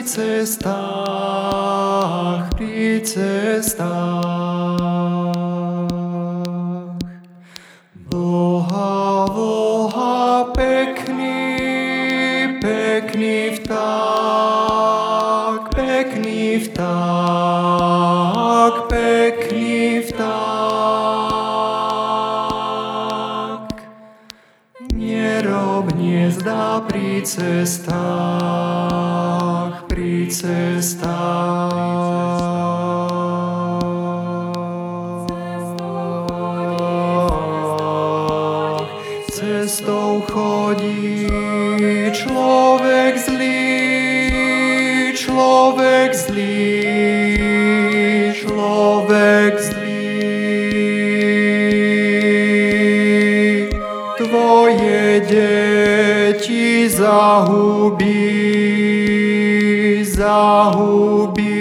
pri cestách. Volá, volá, pekný, pekný vták, pekný vták, pekný vták. Nerob hniezda pri cestách, pri cestách. Cestou chodí človek zlý, človek zlý, človek zlý. Tvoje deti zahubí, zahubí.